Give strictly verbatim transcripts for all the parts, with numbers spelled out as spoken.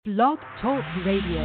Blog Talk Radio.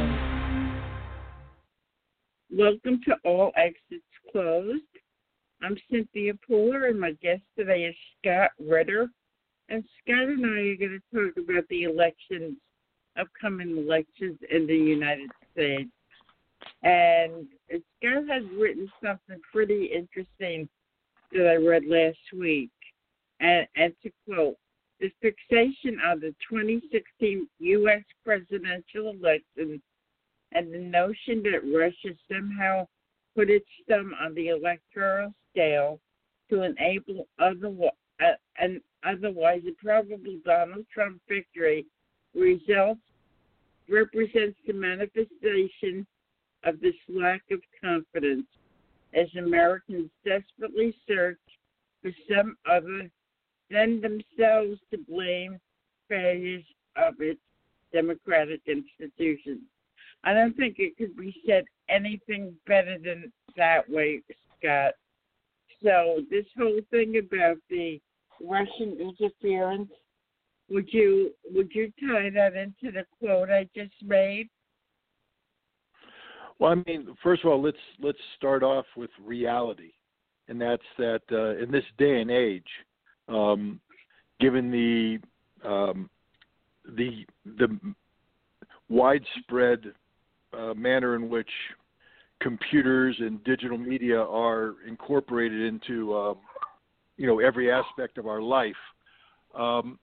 Welcome to All Exits Closed. I'm Cynthia Pooler, and my guest today is Scott Ritter. And Scott and I are going to talk about the elections, upcoming elections in the United States. And Scott has written something pretty interesting that I read last week. And, and to quote, the fixation on the twenty sixteen U S presidential election and the notion that Russia somehow put its thumb on the electoral scale to enable otherwise, uh, an otherwise a probable Donald Trump victory results represents the manifestation of this lack of confidence as Americans desperately search for some other than themselves to blame failures of its democratic institutions. I don't think it could be said anything better than that way, Scott. So this whole thing about the Russian interference, would you would you tie that into the quote I just made? Well, I mean, first of all, let's let's start off with reality, and that's that uh, in this day and age, um, given the um, the the widespread uh, manner in which computers and digital media are incorporated into um, you know every aspect of our life, um,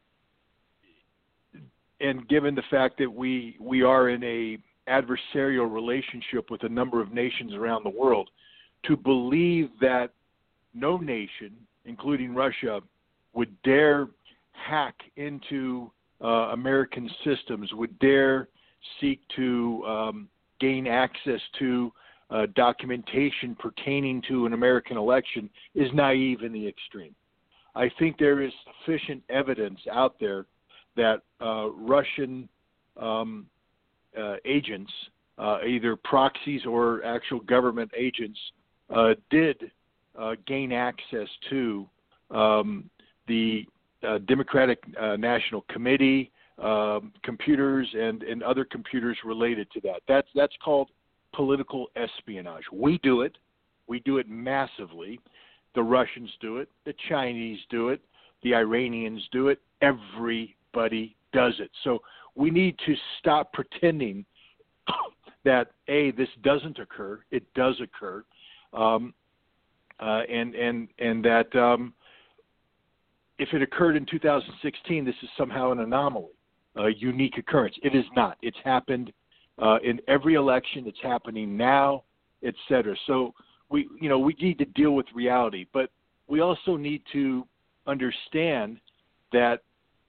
and given the fact that we we are in a adversarial relationship with a number of nations around the world, to believe that no nation, including Russia, would dare hack into uh, American systems, would dare seek to um, gain access to uh, documentation pertaining to an American election is naive in the extreme. I think there is sufficient evidence out there that uh, Russian um, uh, agents, uh, either proxies or actual government agents, uh, did uh, gain access to um, the uh, Democratic uh, National Committee um, computers and, and other computers related to that. That's that's called political espionage. We do it. We do it massively. The Russians do it. The Chinese do it. The Iranians do it. Everybody does it. So we need to stop pretending that, A, this doesn't occur. It does occur. Um, uh, and, and, and that um, if it occurred in two thousand sixteen, this is somehow an anomaly, a unique occurrence. It is not. It's happened uh, in every election. It's happening now, et cetera. So we, you know, we need to deal with reality, but we also need to understand that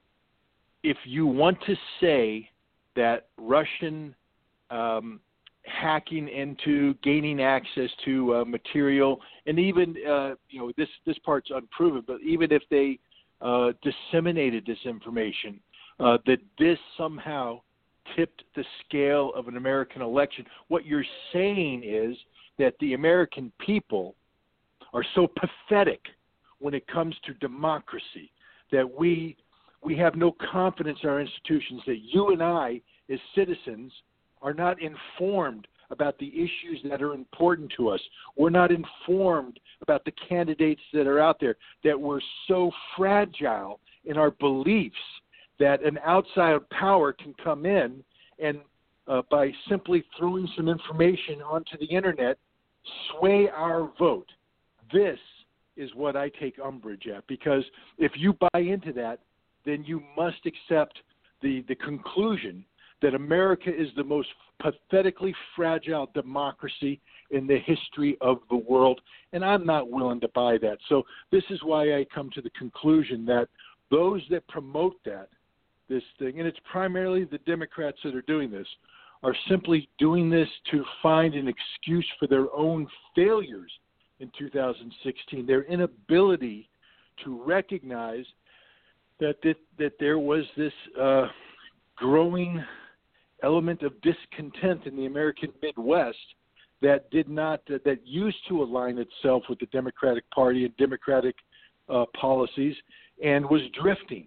if you want to say that Russian um, hacking into gaining access to uh, material, and even uh, you know this this part's unproven, but even if they uh, disseminated this information, uh, that this somehow tipped the scale of an American election, what you're saying is that the American people are so pathetic when it comes to democracy that we we have no confidence in our institutions, that you and I, as citizens, are not informed about the issues that are important to us. We're not informed about the candidates that are out there, that we're so fragile in our beliefs that an outside power can come in and uh, by simply throwing some information onto the internet, sway our vote. This is what I take umbrage at, because if you buy into that, then you must accept the, the conclusion that America is the most pathetically fragile democracy in the history of the world, and I'm not willing to buy that. So this is why I come to the conclusion that those that promote that, this thing, and it's primarily the Democrats that are doing this, are simply doing this to find an excuse for their own failures in two thousand sixteen, their inability to recognize that that, that there was this uh, growing element of discontent in the American Midwest that did not uh, that used to align itself with the Democratic Party and Democratic uh, policies, and was drifting.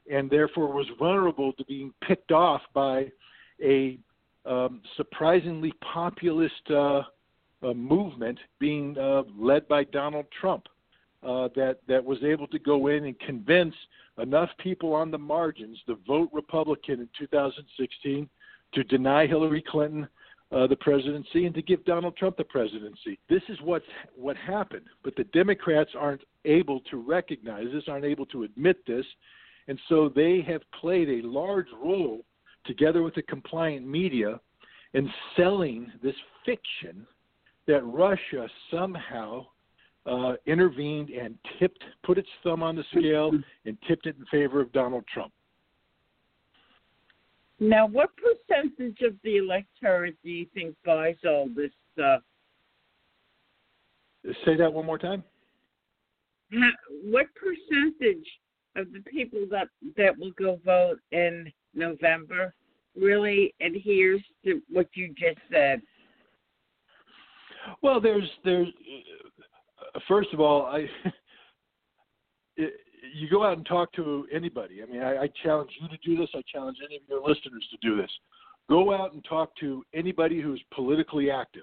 and therefore was vulnerable to being picked off by a um, surprisingly populist uh, uh, movement being uh, led by Donald Trump uh, that, that was able to go in and convince enough people on the margins to vote Republican in two thousand sixteen to deny Hillary Clinton uh, the presidency and to give Donald Trump the presidency. This is what what happened, but the Democrats aren't able to recognize this, aren't able to admit this, and so they have played a large role together with the compliant media in selling this fiction that Russia somehow uh, intervened and tipped, put its thumb on the scale and tipped it in favor of Donald Trump. Now, what percentage of the electorate do you think buys all this stuff? Say that one more time. How, what percentage of the people that, that will go vote in November really adheres to what you just said? Well, there's there's uh, first of all, I it, you go out and talk to anybody. I mean, I, I challenge you to do this. I challenge any of your listeners to do this. Go out and talk to anybody who's politically active,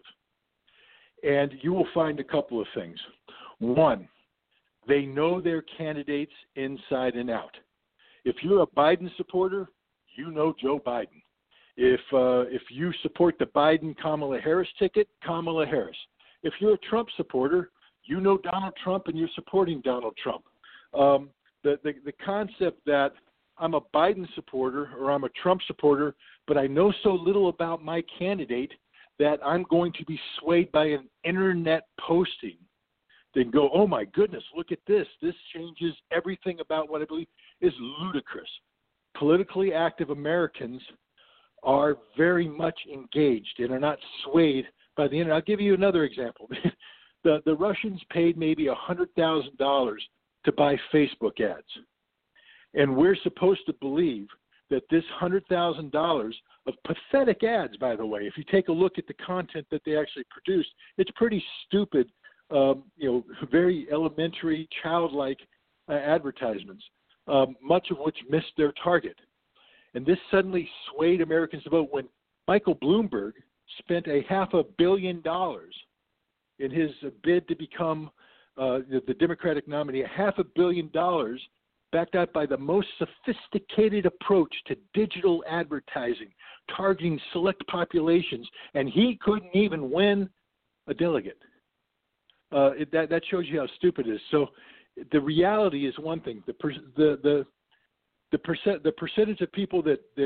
and you will find a couple of things. One, they know their candidates inside and out. If you're a Biden supporter, you know Joe Biden. If uh, if you support the Biden-Kamala Harris ticket, Kamala Harris. If you're a Trump supporter, you know Donald Trump and you're supporting Donald Trump. Um, the, the, the concept that I'm a Biden supporter or I'm a Trump supporter, but I know so little about my candidate that I'm going to be swayed by an internet posting, then go, oh my goodness, look at this. This changes everything about what I believe, is ludicrous. Politically active Americans are very much engaged and are not swayed by the internet. I'll give you another example. the the Russians paid maybe one hundred thousand dollars to buy Facebook ads. And we're supposed to believe that this one hundred thousand dollars of pathetic ads, by the way, if you take a look at the content that they actually produced, it's pretty stupid, um, you know, very elementary, childlike uh, advertisements, um, much of which missed their target. And this suddenly swayed Americans to vote when Michael Bloomberg spent a half a billion dollars in his bid to become uh, the, the Democratic nominee, a half a billion dollars backed up by the most sophisticated approach to digital advertising, targeting select populations, and he couldn't even win a delegate. Uh, it, that, that shows you how stupid it is. So the reality is one thing. The, per, the, the The percent, the percentage of people that, that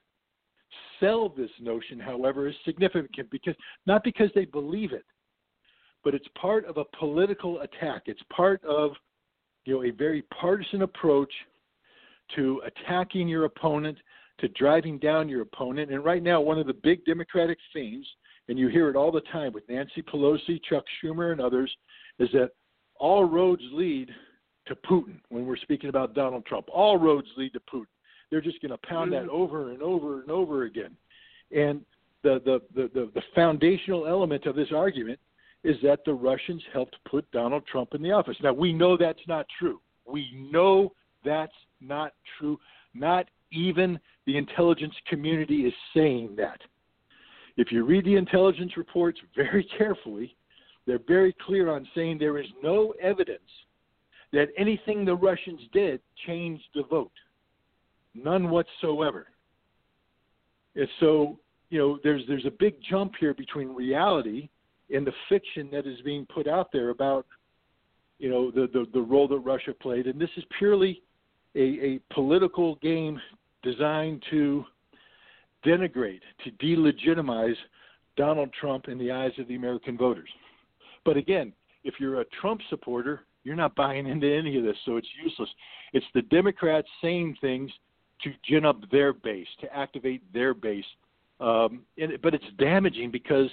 sell this notion, however, is significant because not because they believe it, but it's part of a political attack. It's part of, you know, a very partisan approach to attacking your opponent, to driving down your opponent. And right now, one of the big Democratic themes, and you hear it all the time with Nancy Pelosi, Chuck Schumer, and others, is that all roads lead to Putin. When we're speaking about Donald Trump, all roads lead to Putin. They're just going to pound that over and over and over again. And the, the, the, the, the foundational element of this argument is that the Russians helped put Donald Trump in the office. Now, we know that's not true. We know that's not true. Not even the intelligence community is saying that. If you read the intelligence reports very carefully, they're very clear on saying there is no evidence that anything the Russians did changed the vote. None whatsoever. And so, you know, there's there's a big jump here between reality and the fiction that is being put out there about, you know, the, the, the role that Russia played. And this is purely a, a political game designed to denigrate, to delegitimize Donald Trump in the eyes of the American voters. But again, if you're a Trump supporter, you're not buying into any of this, so it's useless. It's the Democrats saying things to gin up their base, to activate their base. Um, and, but it's damaging because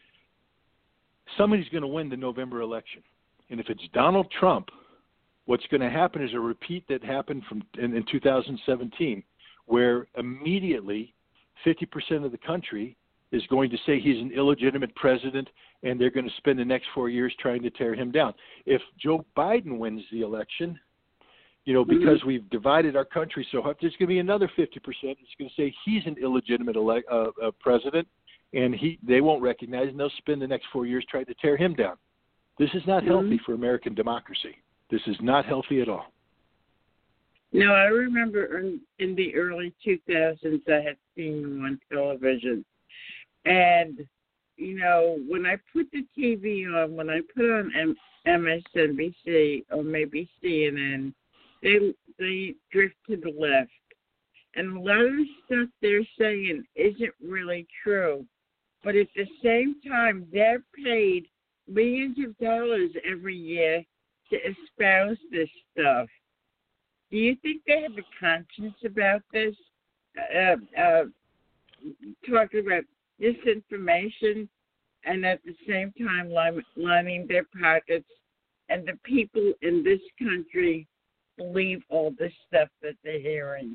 somebody's going to win the November election. And if it's Donald Trump, what's going to happen is a repeat that happened from in, in two thousand seventeen, where immediately fifty percent of the country is going to say he's an illegitimate president, and they're going to spend the next four years trying to tear him down. If Joe Biden wins the election, You know, because Mm-hmm. we've divided our country so hard, there's going to be another fifty percent that's going to say he's an illegitimate elect, uh, uh, president, and he they won't recognize, and they'll spend the next four years trying to tear him down. This is not Mm-hmm. healthy for American democracy. This is not healthy at all. No, I remember in, in the early two thousands I had seen them on television. And, you know, when I put the T V on, when I put on M- M S N B C or maybe C N N, they, they drift to the left. And a lot of the stuff they're saying isn't really true. But at the same time, they're paid millions of dollars every year to espouse this stuff. Do you think they have a conscience about this? Uh, uh, talking about disinformation and at the same time line, lining their pockets, and the people in this country believe all this stuff that they're hearing?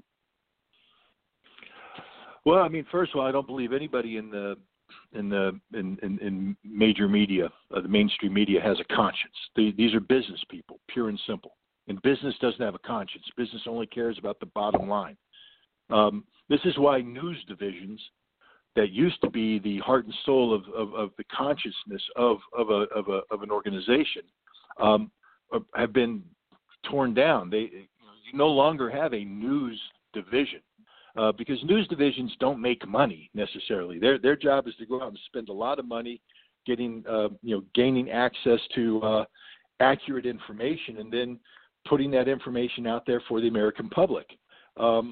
Well, I mean, first of all, I don't believe anybody in the in the in, in, in major media, uh, the mainstream media, has a conscience. They, these are business people, pure and simple. And business doesn't have a conscience. Business only cares about the bottom line. Um, this is why news divisions that used to be the heart and soul of, of, of the consciousness of of a of a of an organization um, have been torn down. They you no longer have a news division. Uh, because news divisions don't make money necessarily. Their their job is to go out and spend a lot of money getting, uh, you know, gaining access to uh, accurate information and then putting that information out there for the American public. Um,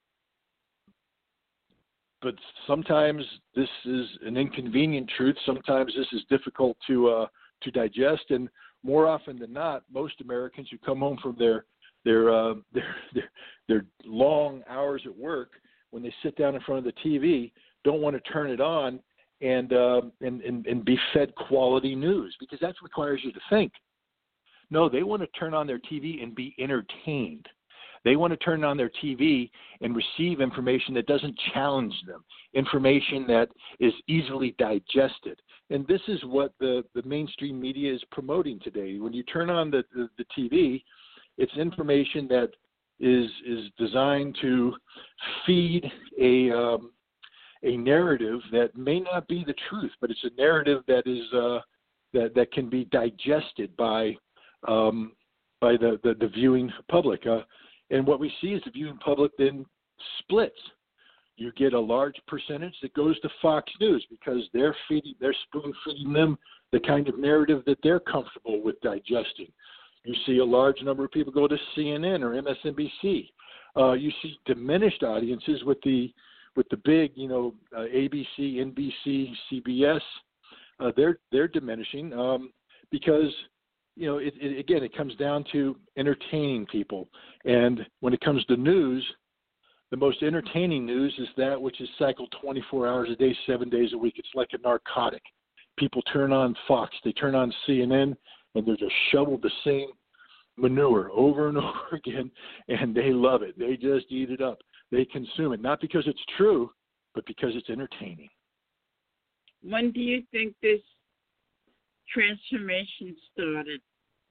but sometimes this is an inconvenient truth. Sometimes this is difficult to uh, to digest, and more often than not, most Americans who come home from their their uh, their, their their long hours at work, when they sit down in front of the T V, don't want to turn it on and uh, and, and and be fed quality news, because that requires you to think. No, they want to turn on their T V and be entertained. They want to turn on their T V and receive information that doesn't challenge them, information that is easily digested. And this is what the, the mainstream media is promoting today. When you turn on the, the, the T V, it's information that is is designed to feed a um, a narrative that may not be the truth, but it's a narrative that is uh, that that can be digested by um, by the, the, the viewing public. Uh, and what we see is the viewing public then splits. You get a large percentage that goes to Fox News because they're feeding, they're spoon feeding them the kind of narrative that they're comfortable with digesting. You see a large number of people go to C N N or M S N B C. Uh, you see diminished audiences with the with the big, you know, uh, A B C, N B C, C B S. Uh, they're they're diminishing um, because, you know, it, it, again, it comes down to entertaining people. And when it comes to news, the most entertaining news is that which is cycled twenty-four hours a day, seven days a week. It's like a narcotic. People turn on Fox, they turn on C N N, and they're just shoveled the same manure over and over again, and they love it. They just eat it up. They consume it, not because it's true, but because it's entertaining. When do you think this transformation started?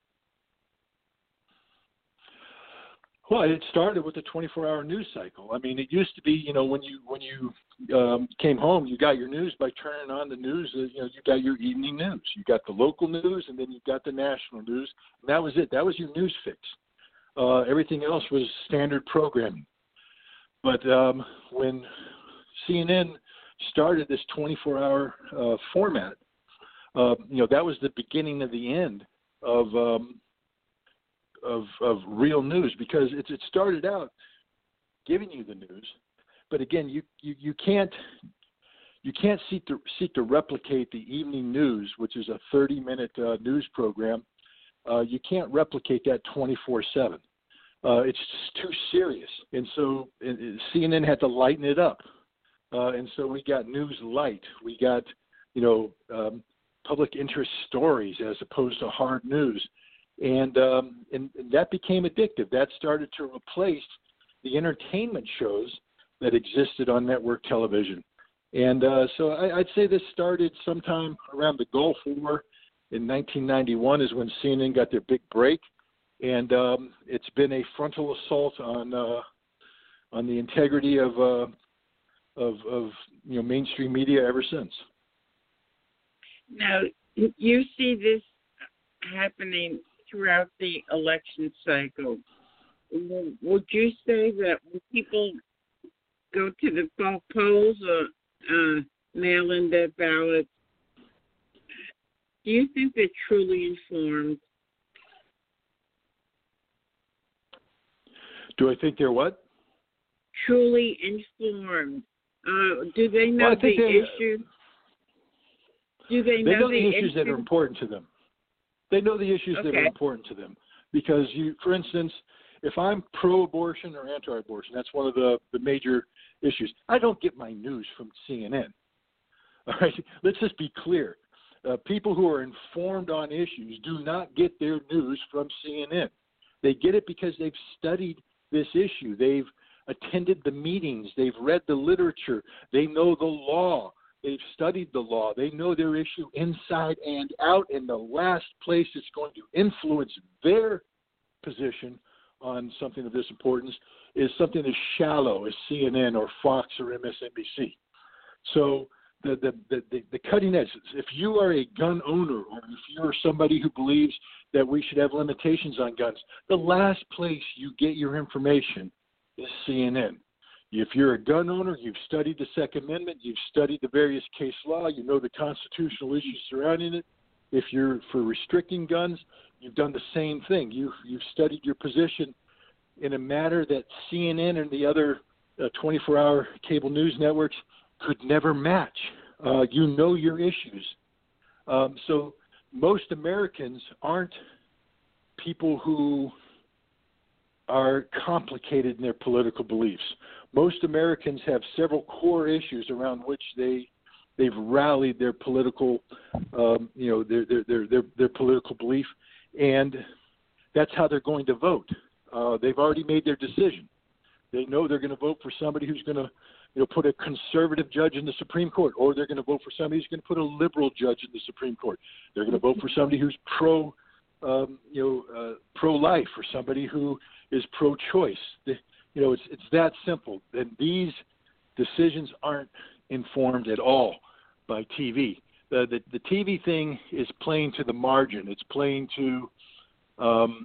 Well, it started with the twenty-four hour news cycle. I mean, it used to be, you know, when you when you um, came home, you got your news by turning on the news. Uh, you know, you got your evening news. You got the local news, and then you got the national news. And that was it. That was your news fix. Uh, everything else was standard programming. But um, when C N N started this twenty-four hour uh, format, uh, you know, that was the beginning of the end of um, of of real news, because it, it started out giving you the news, but again, you, you, you can't you can't seek to seek to replicate the evening news, which is a thirty minute uh, news program. Uh, you can't replicate that twenty-four seven. Uh, it's just too serious, and so it, it, C N N had to lighten it up, uh, and so we got news light. We got, you know, um, public interest stories as opposed to hard news. And, um, and and that became addictive. That started to replace the entertainment shows that existed on network television. And uh, so I, I'd say this started sometime around the Gulf War in nineteen ninety-one is when C N N got their big break. and um, it's been a frontal assault on uh, on the integrity of, uh, of of you know mainstream media ever since. Now, you see this happening throughout the election cycle. Would you say that when people go to the polls or uh, mail in their ballots, do you think they're truly informed? Do I think they're what? Truly informed. Uh, do they know well, the they, issues? Do they, they know, know the, the issues, issues that are important to them. They know the issues okay. that are important to them. Because, you, for instance, if I'm pro-abortion or anti-abortion, that's one of the, the major issues. I don't get my news from C N N. All right, let's just be clear. Uh, people who are informed on issues do not get their news from C N N. They get it because they've studied this issue. They've attended the meetings. They've read the literature. They know the law. They've studied the law. They know their issue inside and out. And the last place that's going to influence their position on something of this importance is something as shallow as C N N or Fox or M S N B C. So the, the, the, the, the cutting edge, if you are a gun owner or if you're somebody who believes that we should have limitations on guns, the last place you get your information is C N N. If you're a gun owner, you've studied the Second Amendment, you've studied the various case law, you know the constitutional issues surrounding it. If you're for restricting guns, you've done the same thing. You've, you've studied your position in a manner that C N N and the other uh, twenty-four hour cable news networks could never match. Uh, you know your issues. Um, so most Americans aren't people who are complicated in their political beliefs. Most Americans have several core issues around which they they've rallied their political, um, you know, their, their their their their political belief, and that's how they're going to vote. Uh, they've already made their decision. They know they're going to vote for somebody who's going to, you know, put a conservative judge in the Supreme Court, or they're going to vote for somebody who's going to put a liberal judge in the Supreme Court. They're going to vote for somebody who's pro, um, you know, uh, pro-life, or somebody who is pro-choice. The, you know, it's it's that simple. And these decisions aren't informed at all by T V. The, the the T V thing is playing to the margin. It's playing to, um,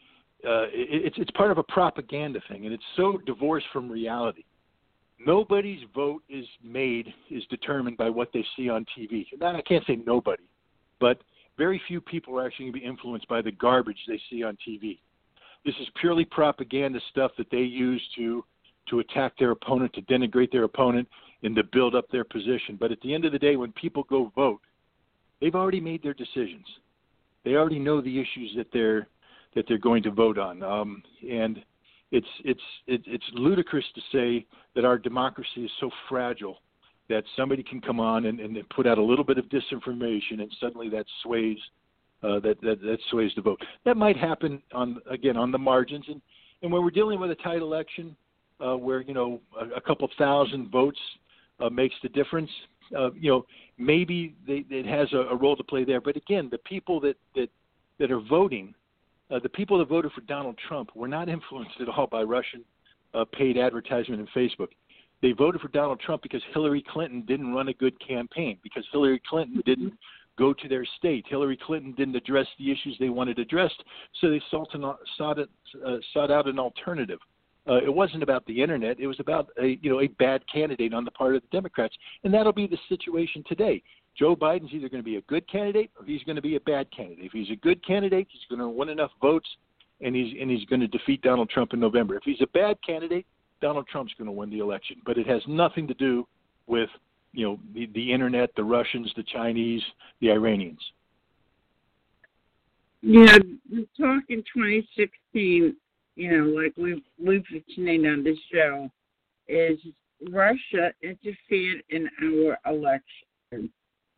uh, it, it's it's part of a propaganda thing, and it's so divorced from reality. Nobody's vote is made, is determined by what they see on T V. Now, I can't say nobody, but very few people are actually going to be influenced by the garbage they see on T V. This is purely propaganda stuff that they use to to attack their opponent, to denigrate their opponent, and to build up their position. But at the end of the day, when people go vote, they've already made their decisions. They already know the issues that they're that they're going to vote on, um, and it's it's it, it's ludicrous to say that our democracy is so fragile that somebody can come on and, and put out a little bit of disinformation, and suddenly that sways uh, that, that that sways the vote. That might happen on again on the margins, and, and when we're dealing with a tight election, uh, where you know a, a couple thousand votes uh, makes the difference. Uh, you know, maybe they, it has a, a role to play there. But again, the people that that, that are voting, uh, the people that voted for Donald Trump, were not influenced at all by Russian uh, paid advertisement and Facebook. They voted for Donald Trump because Hillary Clinton didn't run a good campaign, because Hillary Clinton didn't go to their state. Hillary Clinton didn't address the issues they wanted addressed, so they sought, an, sought, it, uh, sought out an alternative. Uh, it wasn't about the internet. It was about a you know a bad candidate on the part of the Democrats, and that'll be the situation today. Joe Biden's either going to be a good candidate or he's going to be a bad candidate. If he's a good candidate, he's going to win enough votes, and he's and he's going to defeat Donald Trump in November. If he's a bad candidate, Donald Trump's going to win the election. But it has nothing to do with you know the, the internet, the Russians, the Chinese, the Iranians. Yeah, the talk in twenty sixteen, you know, like we've we've mentioned on this show, is Russia interfered in our election.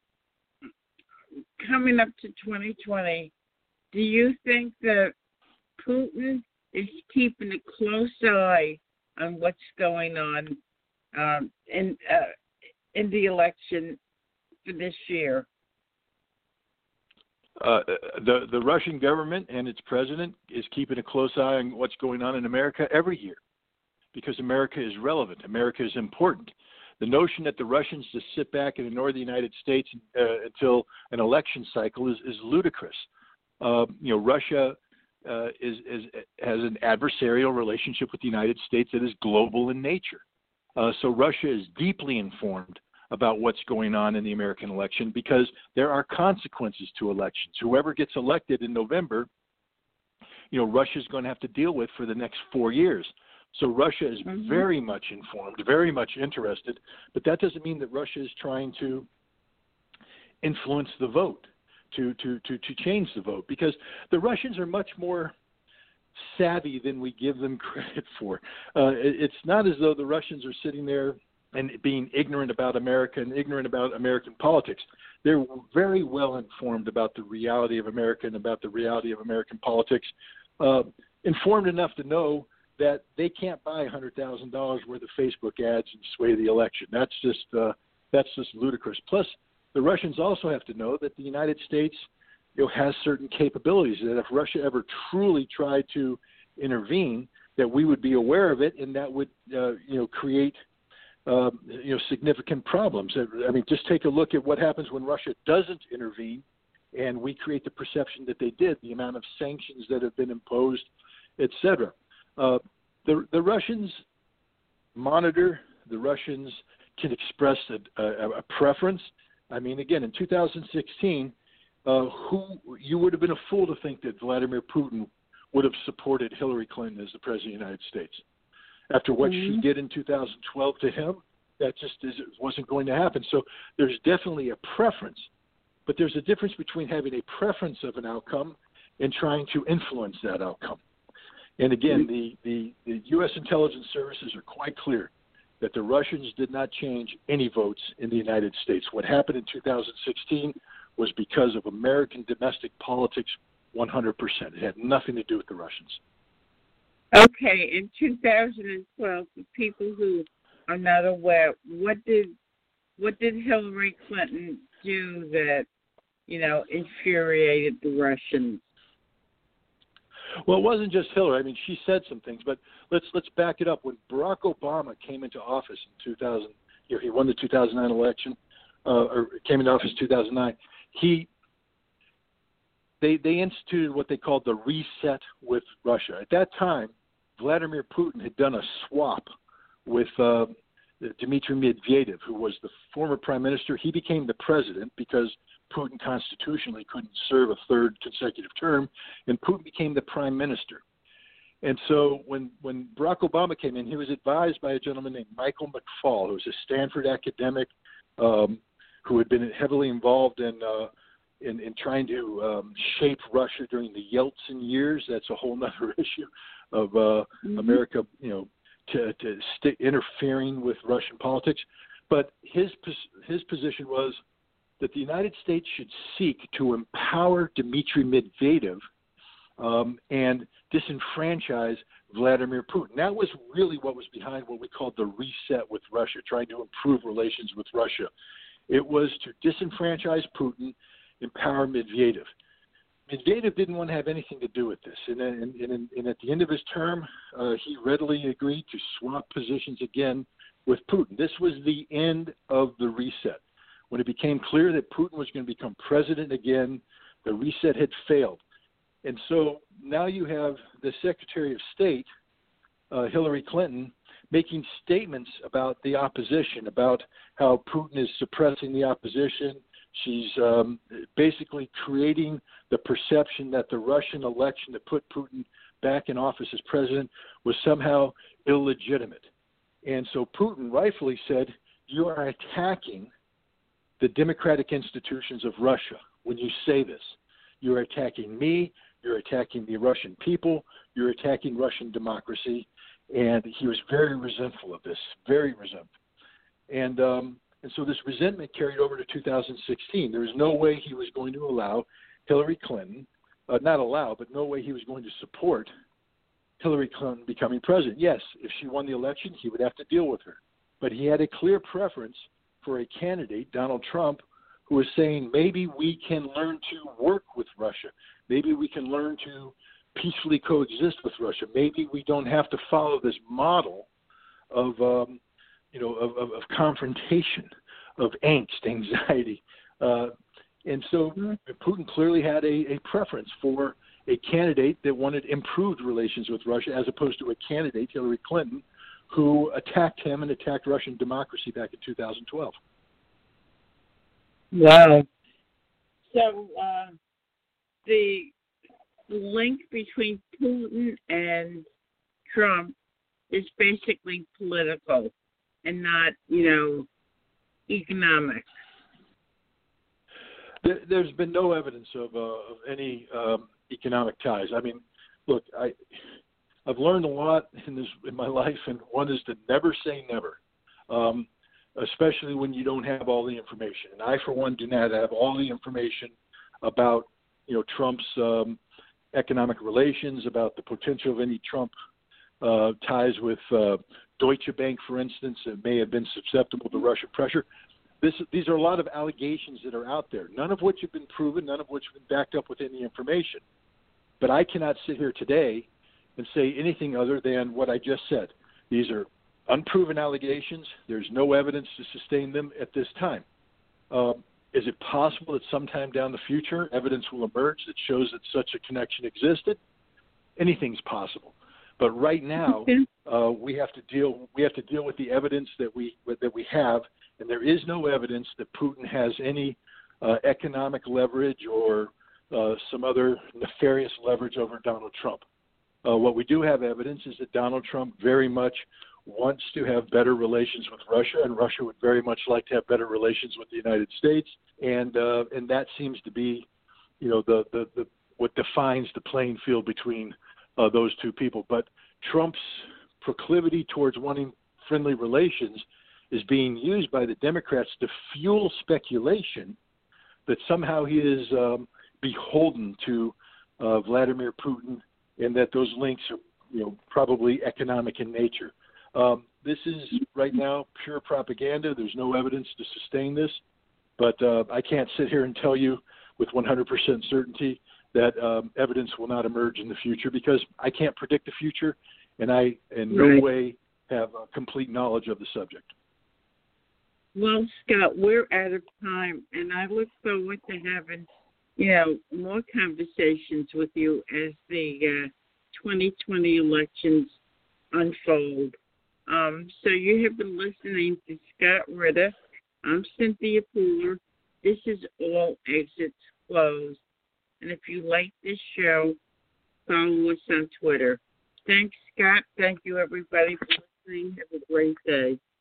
Coming up to twenty twenty, do you think that Putin is keeping a close eye on what's going on um, in uh, in the election for this year? uh, the the Russian government and its president is keeping a close eye on what's going on in America every year, because America is relevant. America is important. The notion that the Russians just sit back and ignore the United States uh, until an election cycle is, is ludicrous. Uh, you know, Russia uh, is, is has an adversarial relationship with the United States that is global in nature. Uh, so Russia is deeply informed about what's going on in the American election, because there are consequences to elections. Whoever gets elected in November, you know, Russia is going to have to deal with for the next four years. So Russia is mm-hmm. very much informed, very much interested, but that doesn't mean that Russia is trying to influence the vote, to, to, to, to change the vote, because the Russians are much more savvy than we give them credit for. Uh, it, it's not as though the Russians are sitting there and being ignorant about America and ignorant about American politics. They're very well informed about the reality of America and about the reality of American politics, uh, informed enough to know that they can't buy one hundred thousand dollars worth of Facebook ads and sway the election. That's just uh, that's just ludicrous. Plus, the Russians also have to know that the United States, you know, has certain capabilities, that if Russia ever truly tried to intervene, that we would be aware of it, and that would uh, you know create uh, you know significant problems. I mean, just take a look at what happens when Russia doesn't intervene, and we create the perception that they did, the amount of sanctions that have been imposed, et cetera. Uh, the, the Russians monitor, the Russians can express a, a, a preference. I mean, again, in two thousand sixteen, uh, who you would have been a fool to think that Vladimir Putin would have supported Hillary Clinton as the President of the United States. After what mm-hmm. she did in two thousand twelve to him, that just is, wasn't going to happen. So there's definitely a preference, but there's a difference between having a preference of an outcome and trying to influence that outcome. And again, the, the, the U S intelligence services are quite clear that the Russians did not change any votes in the United States. What happened in two thousand sixteen was because of American domestic politics one hundred percent. It had nothing to do with the Russians. Okay, in two thousand twelve, for people who are not aware, what did what did Hillary Clinton do that, you know, infuriated the Russians? Well, it wasn't just Hillary. I mean, she said some things, but let's let's back it up. When Barack Obama came into office in two thousand, you know, he won the two thousand nine election, uh, or came into office in two thousand nine. He they they instituted what they called the reset with Russia. At that time, Vladimir Putin had done a swap with uh, Dmitry Medvedev, who was the former prime minister. He became the president because Putin constitutionally couldn't serve a third consecutive term, and Putin became the prime minister. And so when, when Barack Obama came in, he was advised by a gentleman named Michael McFaul, who was a Stanford academic um, who had been heavily involved in, uh, in, in trying to um, shape Russia during the Yeltsin years. That's a whole other issue of uh, mm-hmm. America, you know, to, to st- interfering with Russian politics. But his his position was that the United States should seek to empower Dmitry Medvedev um, and disenfranchise Vladimir Putin. That was really what was behind what we called the reset with Russia, trying to improve relations with Russia. It was to disenfranchise Putin, empower Medvedev. Medvedev didn't want to have anything to do with this, and, and, and, and at the end of his term, uh, he readily agreed to swap positions again with Putin. This was the end of the reset. When it became clear that Putin was going to become president again, the reset had failed. And so now you have the Secretary of State, uh, Hillary Clinton, making statements about the opposition, about how Putin is suppressing the opposition. She's um, basically creating the perception that the Russian election that put Putin back in office as president was somehow illegitimate. And so Putin rightfully said, you are attacking the democratic institutions of Russia when you say this. You're attacking me, you're attacking the Russian people, you're attacking Russian democracy. And he was very resentful of this, very resentful. And um, and so this resentment carried over to two thousand sixteen. There was no way he was going to allow Hillary Clinton, uh, not allow, but no way he was going to support Hillary Clinton becoming president. Yes, if she won the election, he would have to deal with her. But he had a clear preference for a candidate, Donald Trump, who was saying maybe we can learn to work with Russia. Maybe we can learn to peacefully coexist with Russia. Maybe we don't have to follow this model of, um, you know, of, of, of confrontation, of angst, anxiety. Uh, and so Putin clearly had a, a preference for a candidate that wanted improved relations with Russia as opposed to a candidate, Hillary Clinton, who attacked him and attacked Russian democracy back in two thousand twelve. Wow. So uh, the link between Putin and Trump is basically political and not, you know, economic. There, there's been no evidence of, uh, of any um, economic ties. I mean, look, I, I've learned a lot in this in my life, and one is to never say never, um, especially when you don't have all the information. And I, for one, do not have all the information about, you know, Trump's um, economic relations, about the potential of any Trump uh, ties with uh, Deutsche Bank, for instance, that may have been susceptible to Russian pressure. This, these are a lot of allegations that are out there, none of which have been proven, none of which have been backed up with any information. But I cannot sit here today and say anything other than what I just said. These are unproven allegations. There's no evidence to sustain them at this time. Um, is it possible that sometime down the future evidence will emerge that shows that such a connection existed? Anything's possible. But right now, uh, we have to deal. We have to deal with the evidence that we that we have, and there is no evidence that Putin has any uh, economic leverage or uh, some other nefarious leverage over Donald Trump. Uh, what we do have evidence is that Donald Trump very much wants to have better relations with Russia, and Russia would very much like to have better relations with the United States, and uh, and that seems to be, you know, the, the, the what defines the playing field between uh, those two people. But Trump's proclivity towards wanting friendly relations is being used by the Democrats to fuel speculation that somehow he is um, beholden to uh, Vladimir Putin, and that those links are, you know, probably economic in nature. Um, this is right now pure propaganda. There's no evidence to sustain this, but uh, I can't sit here and tell you with one hundred percent certainty that um, evidence will not emerge in the future, because I can't predict the future, and I in no right. way have uh, complete knowledge of the subject. Well, Scott, we're out of time, and I look forward to having, you know, more conversations with you as the uh, twenty twenty elections unfold. Um, so you have been listening to Scott Ritter. I'm Cynthia Pooler. This is All Exits Closed. And if you like this show, follow us on Twitter. Thanks, Scott. Thank you, everybody, for listening. Have a great day.